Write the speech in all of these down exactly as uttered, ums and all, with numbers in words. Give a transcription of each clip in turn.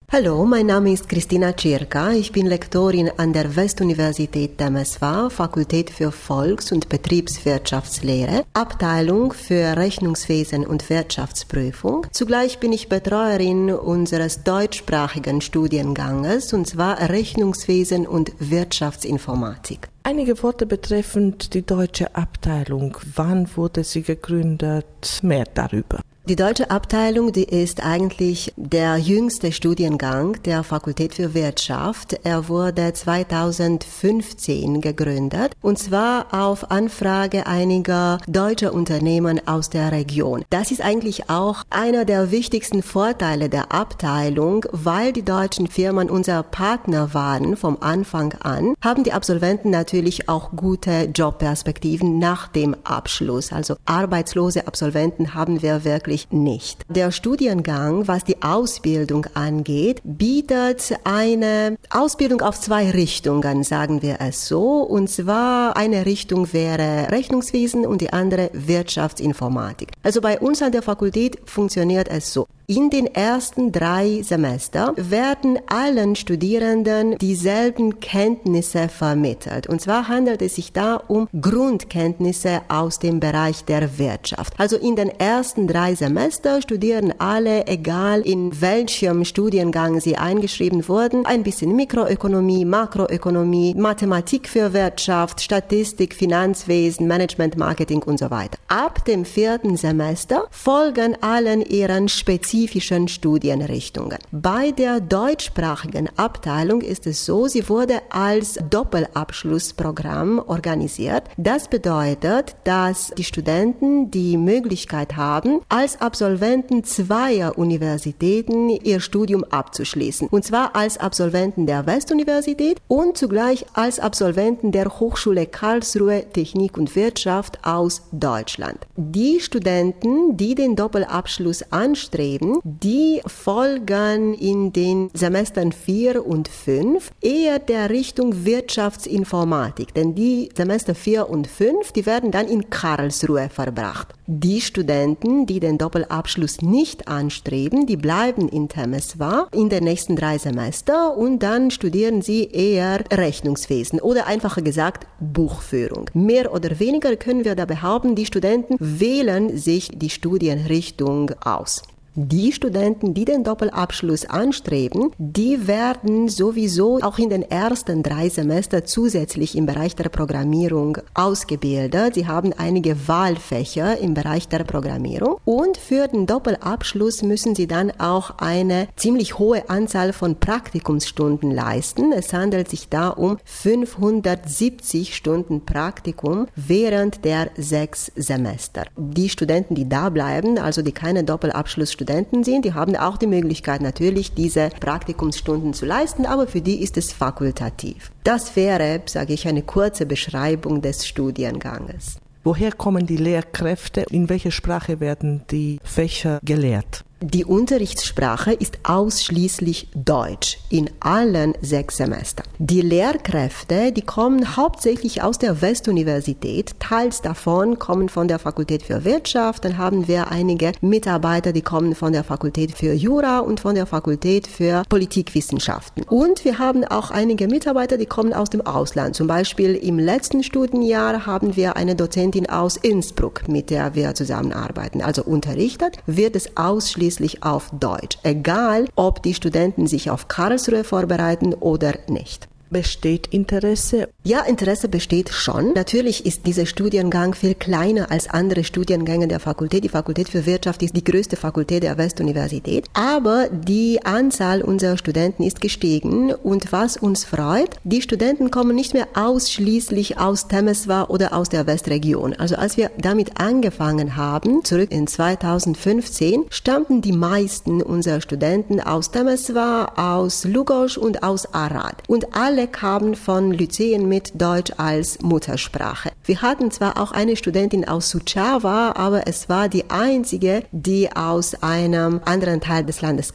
Hallo, mein Name ist Christina Circa. Ich bin Lektorin an der Westuniversität Temeswar, Fakultät für Volks- und Betriebswirtschaftslehre, Abteilung für Rechnungswesen und Wirtschaftsprüfung. Zugleich bin ich Betreuerin unseres deutschsprachigen Studienganges, und zwar Rechnungswesen und Wirtschaftsinformatik. Einige Worte betreffend die deutsche Abteilung. Wann wurde sie gegründet? Mehr darüber. Die deutsche Abteilung, die ist eigentlich der jüngste Studiengang der Fakultät für Wirtschaft. Er wurde zweitausendfünfzehn gegründet, und zwar auf Anfrage einiger deutscher Unternehmen aus der Region. Das ist eigentlich auch einer der wichtigsten Vorteile der Abteilung, weil die deutschen Firmen unser Partner waren vom Anfang an, haben die Absolventen natürlich auch gute Jobperspektiven nach dem Abschluss. Also arbeitslose Absolventen haben wir wirklich nicht. Der Studiengang, was die Ausbildung angeht, bietet eine Ausbildung auf zwei Richtungen, sagen wir es so. Und zwar eine Richtung wäre Rechnungswesen und die andere Wirtschaftsinformatik. Also bei uns an der Fakultät funktioniert es so. In den ersten drei Semestern werden allen Studierenden dieselben Kenntnisse vermittelt. Und zwar handelt es sich da um Grundkenntnisse aus dem Bereich der Wirtschaft. Also in den ersten drei Semestern studieren alle, egal in welchem Studiengang sie eingeschrieben wurden, ein bisschen Mikroökonomie, Makroökonomie, Mathematik für Wirtschaft, Statistik, Finanzwesen, Management, Marketing und so weiter. Ab dem vierten Semester folgen allen ihren spezifischen Studienrichtungen. Bei der deutschsprachigen Abteilung ist es so, sie wurde als Doppelabschlussprogramm organisiert. Das bedeutet, dass die Studenten die Möglichkeit haben, als Absolventen zweier Universitäten ihr Studium abzuschließen. Und zwar als Absolventen der Westuniversität und zugleich als Absolventen der Hochschule Karlsruhe Technik und Wirtschaft aus Deutschland. Die Studenten, die den Doppelabschluss anstreben, die folgen in den Semestern vier und fünf eher der Richtung Wirtschaftsinformatik, denn die Semester vier und fünf, die werden dann in Karlsruhe verbracht. Die Studenten, die den Doppelabschluss nicht anstreben, die bleiben in Temeswar in den nächsten drei Semester und dann studieren sie eher Rechnungswesen oder einfacher gesagt Buchführung. Mehr oder weniger können wir da behaupten, die Studenten wählen sich die Studienrichtung aus. Die Studenten, die den Doppelabschluss anstreben, die werden sowieso auch in den ersten drei Semestern zusätzlich im Bereich der Programmierung ausgebildet. Sie haben einige Wahlfächer im Bereich der Programmierung und für den Doppelabschluss müssen sie dann auch eine ziemlich hohe Anzahl von Praktikumsstunden leisten. Es handelt sich da um fünfhundertsiebzig Stunden Praktikum während der sechs Semester. Die Studenten, die da bleiben, also die keine Doppelabschluss Studenten sind, die haben auch die Möglichkeit natürlich, diese Praktikumsstunden zu leisten, aber für die ist es fakultativ. Das wäre, sage ich, eine kurze Beschreibung des Studienganges. Woher kommen die Lehrkräfte? In welcher Sprache werden die Fächer gelehrt? Die Unterrichtssprache ist ausschließlich Deutsch in allen sechs Semestern. Die Lehrkräfte, die kommen hauptsächlich aus der Westuniversität. Teils davon kommen von der Fakultät für Wirtschaft. Dann haben wir einige Mitarbeiter, die kommen von der Fakultät für Jura und von der Fakultät für Politikwissenschaften. Und wir haben auch einige Mitarbeiter, die kommen aus dem Ausland. Zum Beispiel im letzten Studienjahr haben wir eine Dozentin aus Innsbruck, mit der wir zusammenarbeiten. Also unterrichtet wird es ausschließlich auf Deutsch, egal ob die Studenten sich auf Karlsruhe vorbereiten oder nicht. Besteht Interesse? Ja, Interesse besteht schon. Natürlich ist dieser Studiengang viel kleiner als andere Studiengänge der Fakultät. Die Fakultät für Wirtschaft ist die größte Fakultät der Westuniversität. Aber die Anzahl unserer Studenten ist gestiegen. Und was uns freut, die Studenten kommen nicht mehr ausschließlich aus Temeswar oder aus der Westregion. Also als wir damit angefangen haben, zurück in zweitausendfünfzehn, stammten die meisten unserer Studenten aus Temeswar, aus Lugos und aus Arad. Und alle kamen von Lyzeen mit Deutsch als Muttersprache. Wir hatten zwar auch eine Studentin aus Suceava, aber es war die einzige, die aus einem anderen Teil des Landes kam.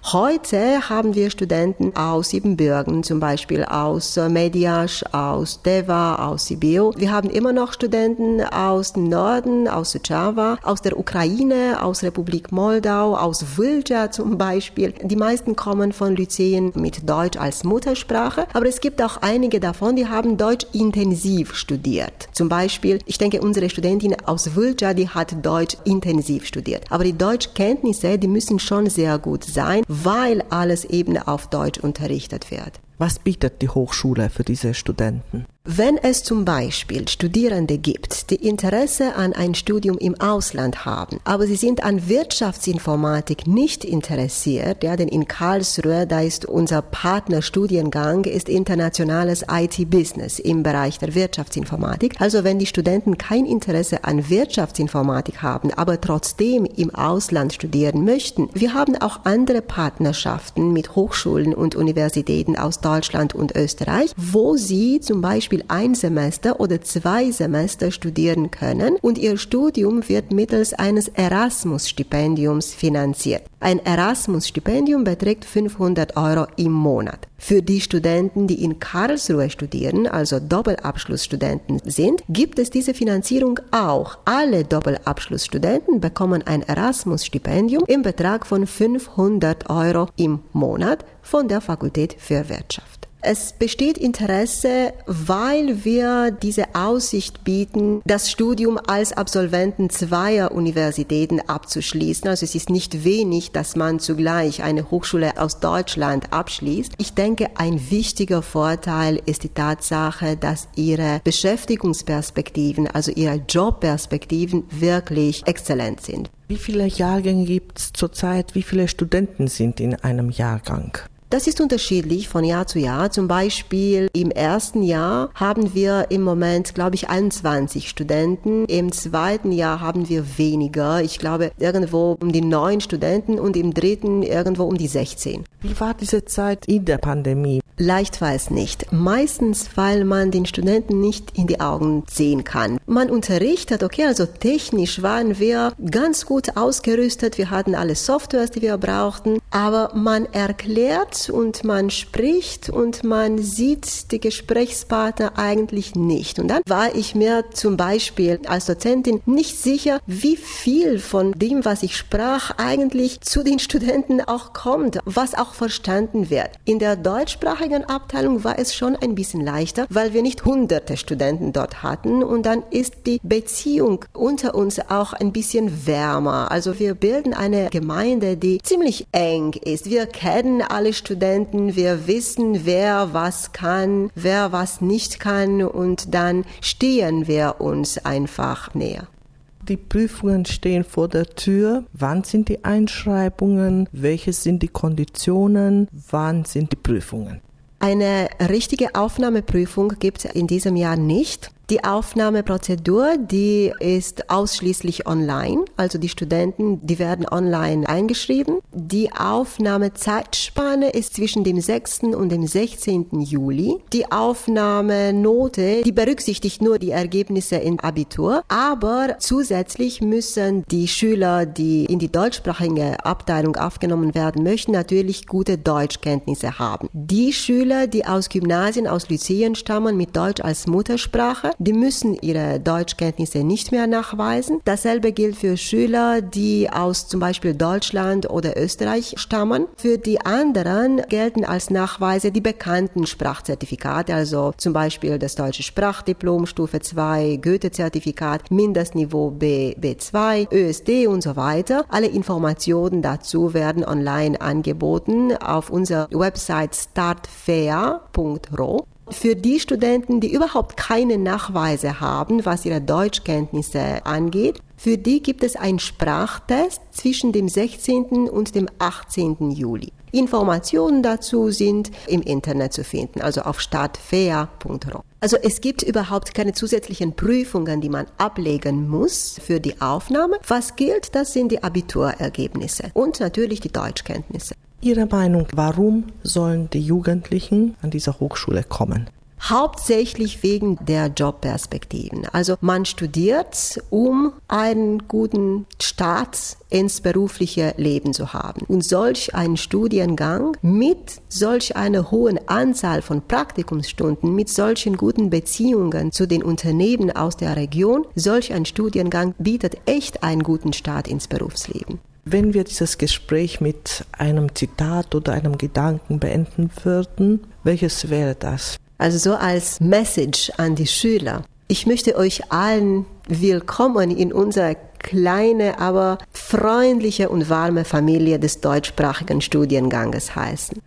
Heute haben wir Studenten aus Siebenbürgen, zum Beispiel aus Mediasch, aus Deva, aus Sibiu. Wir haben immer noch Studenten aus dem Norden, aus Suceava, aus der Ukraine, aus Republik Moldau, aus Vâlcea zum Beispiel. Die meisten kommen von Lyzeen mit Deutsch als Muttersprache, aber es gibt auch einige davon, die haben Deutsch intensiv studiert. Zum Beispiel, ich denke, unsere Studentin aus Vâlcea, die hat Deutsch intensiv studiert. Aber die Deutschkenntnisse, die müssen schon sehr gut sein, weil alles eben auf Deutsch unterrichtet wird. Was bietet die Hochschule für diese Studenten? Wenn es zum Beispiel Studierende gibt, die Interesse an ein Studium im Ausland haben, aber sie sind an Wirtschaftsinformatik nicht interessiert, ja, denn in Karlsruhe, da ist unser Partnerstudiengang, ist internationales I T-Business im Bereich der Wirtschaftsinformatik. Also wenn die Studenten kein Interesse an Wirtschaftsinformatik haben, aber trotzdem im Ausland studieren möchten, wir haben auch andere Partnerschaften mit Hochschulen und Universitäten aus Deutschland und Österreich, wo sie zum Beispiel ein Semester oder zwei Semester studieren können und ihr Studium wird mittels eines Erasmus-Stipendiums finanziert. Ein Erasmus-Stipendium beträgt fünfhundert Euro im Monat. Für die Studenten, die in Karlsruhe studieren, also Doppelabschlussstudenten sind, gibt es diese Finanzierung auch. Alle Doppelabschlussstudenten bekommen ein Erasmus-Stipendium im Betrag von fünfhundert Euro im Monat von der Fakultät für Wirtschaft. Es besteht Interesse, weil wir diese Aussicht bieten, das Studium als Absolventen zweier Universitäten abzuschließen. Also es ist nicht wenig, dass man zugleich eine Hochschule aus Deutschland abschließt. Ich denke, ein wichtiger Vorteil ist die Tatsache, dass ihre Beschäftigungsperspektiven, also ihre Jobperspektiven wirklich exzellent sind. Wie viele Jahrgänge gibt es zurzeit? Wie viele Studenten sind in einem Jahrgang? Das ist unterschiedlich von Jahr zu Jahr. Zum Beispiel im ersten Jahr haben wir im Moment, glaube ich, einundzwanzig Studenten. Im zweiten Jahr haben wir weniger. Ich glaube, irgendwo um die neun Studenten und im dritten irgendwo um die sechzehn. Wie war diese Zeit in der Pandemie? Leicht war es nicht. Meistens, weil man den Studenten nicht in die Augen sehen kann. Man unterrichtet, okay, also technisch waren wir ganz gut ausgerüstet. Wir hatten alle Softwares, die wir brauchten. Aber man erklärt und man spricht und man sieht die Gesprächspartner eigentlich nicht. Und dann war ich mir zum Beispiel als Dozentin nicht sicher, wie viel von dem, was ich sprach, eigentlich zu den Studenten auch kommt, was auch verstanden wird. In der deutschsprachigen Abteilung war es schon ein bisschen leichter, weil wir nicht hunderte Studenten dort hatten und dann ist die Beziehung unter uns auch ein bisschen wärmer. Also wir bilden eine Gemeinde, die ziemlich eng ist. Wir kennen alle Studenten, wir wissen, wer was kann, wer was nicht kann und dann stehen wir uns einfach näher. Die Prüfungen stehen vor der Tür. Wann sind die Einschreibungen? Welche sind die Konditionen? Wann sind die Prüfungen? Eine richtige Aufnahmeprüfung gibt es in diesem Jahr nicht. Die Aufnahmeprozedur, die ist ausschließlich online, also die Studenten, die werden online eingeschrieben. Die Aufnahmezeitspanne ist zwischen dem sechsten und dem sechzehnten Juli. Die Aufnahmenote, die berücksichtigt nur die Ergebnisse im Abitur, aber zusätzlich müssen die Schüler, die in die deutschsprachige Abteilung aufgenommen werden möchten, natürlich gute Deutschkenntnisse haben. Die Schüler, die aus Gymnasien, aus Lyzeen stammen mit Deutsch als Muttersprache, die müssen ihre Deutschkenntnisse nicht mehr nachweisen. Dasselbe gilt für Schüler, die aus zum Beispiel Deutschland oder Österreich stammen. Für die anderen gelten als Nachweise die bekannten Sprachzertifikate, also zum Beispiel das deutsche Sprachdiplom, Stufe zwei, Goethe-Zertifikat, Mindestniveau B, B zwei, Ö S D und so weiter. Alle Informationen dazu werden online angeboten auf unserer Website startfair punkt ro. Für die Studenten, die überhaupt keine Nachweise haben, was ihre Deutschkenntnisse angeht, für die gibt es einen Sprachtest zwischen dem sechzehnten und dem achtzehnten Juli. Informationen dazu sind im Internet zu finden, also auf startfair punkt ro. Also es gibt überhaupt keine zusätzlichen Prüfungen, die man ablegen muss für die Aufnahme. Was gilt, das sind die Abiturergebnisse und natürlich die Deutschkenntnisse. Ihre Meinung, warum sollen die Jugendlichen an dieser Hochschule kommen? hauptsächlich wegen der Jobperspektiven. Also man studiert, um einen guten Start ins berufliche Leben zu haben. Und solch ein Studiengang mit solch einer hohen Anzahl von Praktikumsstunden, mit solchen guten Beziehungen zu den Unternehmen aus der Region, solch ein Studiengang bietet echt einen guten Start ins Berufsleben. Wenn wir dieses Gespräch mit einem Zitat oder einem Gedanken beenden würden, welches wäre das? Also so als Message an die Schüler. Ich möchte euch allen willkommen in unserer kleine, aber freundliche und warme Familie des deutschsprachigen Studienganges heißen.